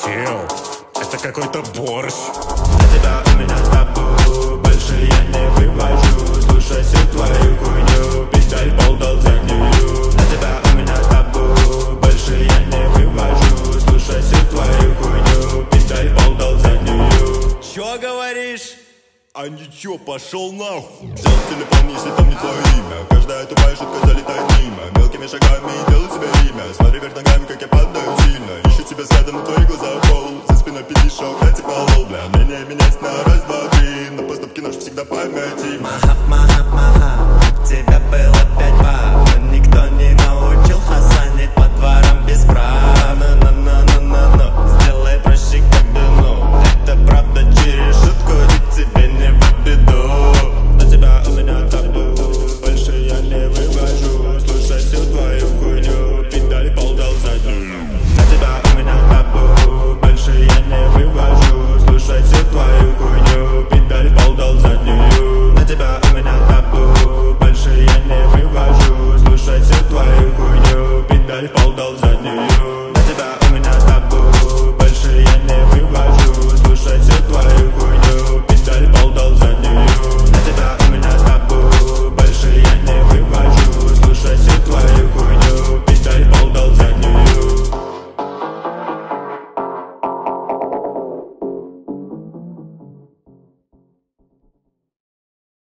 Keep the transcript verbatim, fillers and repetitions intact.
Чел, это какой-то борщ. На тебя у меня табу, больше я не вывожу. Слушай всю твою хуйню, педаль в пол дал заднюю. На тебя у меня табу, больше я не вывожу. Слушай всю твою хуйню, педаль в пол дал заднюю. Чё говоришь? А ничего, пошел нахуй. Взял телефон, если там не твое имя. Каждая тупая шутка залетает мимо. Мелкими шагами делаю тебе имя. Смотри вверх ногами, как я падаю сильно. Ищу тебя взглядом, но твои глаза в пол. За спиной пятишок, я типа лол, бля. Мнение менять на раз, два, три. На поступки нож всегда памяти. Махап, махап, махап, тебя было пять баб.